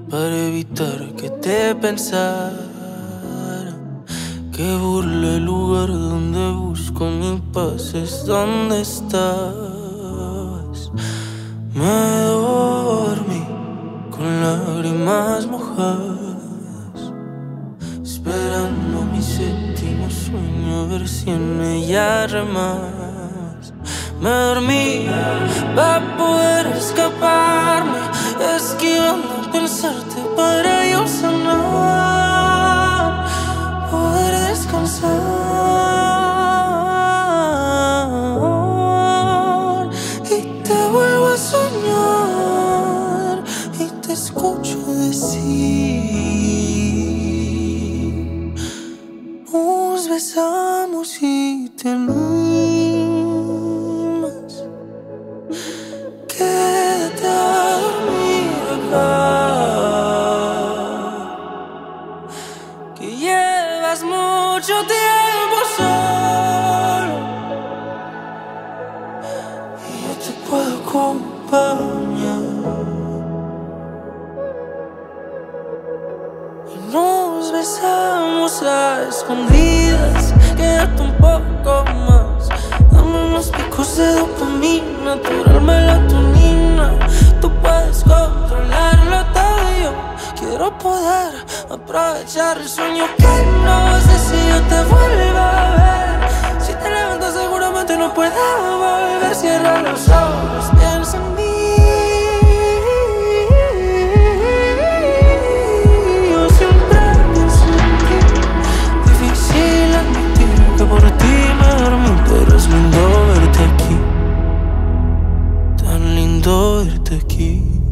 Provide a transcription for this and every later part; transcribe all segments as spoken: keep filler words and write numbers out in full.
para evitar que te pensara, que burle el lugar donde busco mi paz. Es donde estás. Me dormí con lágrimas mojadas, esperando mi séptimo sueño, a ver si en ella remas. Me dormí para poder escaparme, esquivando pensarte para yo sanar, poder descansar. Y te vuelvo a soñar y te escucho decir: nos besamos y te animas. Quédate a dormir acá, que llevas mucho tiempo solo y yo te puedo acompañar. Y nos besamos a escondidas. Quédate un poco más, dame unos picos de dopamina, natural melatonina. Tú puedes controlarlo todo y yo quiero poder aprovechar el sueño que no sé si yo te vuelva a ver. Si te levantas seguramente no puedo volver. Cierra los ojos, piensa en mí. Yo siempre pienso en ti. Difícil admitir que por ti me dormí, pero es lindo verte aquí, tan lindo verte aquí.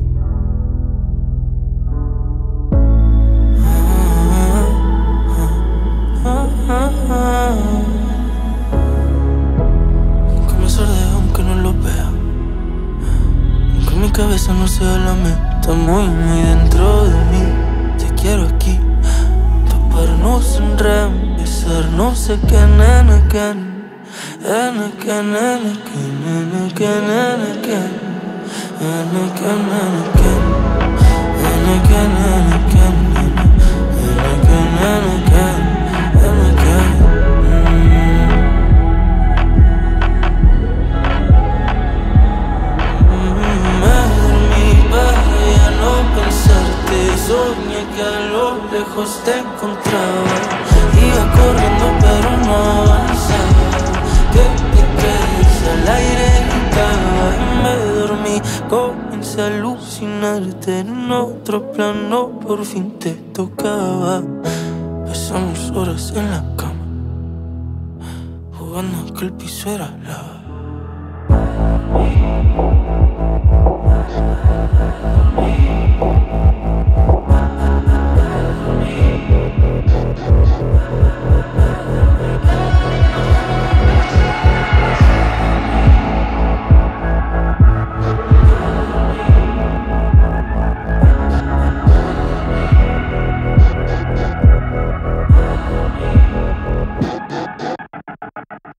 Aunque me sordea, aunque no lo vea, aunque mi cabeza no sea la meta, muy, muy dentro de mí. Te quiero aquí, toparnos en reempezar, no sé qué, nena, qué, nena, qué, nena, qué, nena, qué, nena, qué, nena, qué, nena, qué, nena, qué, nena, qué, nena, qué, nena, qué. Soñé que a lo lejos te encontraba, iba corriendo pero no avanzaba, que te quedes al aire gritaba. Y me dormí, comencé a alucinarte en otro plano, por fin te tocaba. Pasamos horas en la cama, jugando a que el piso era lava.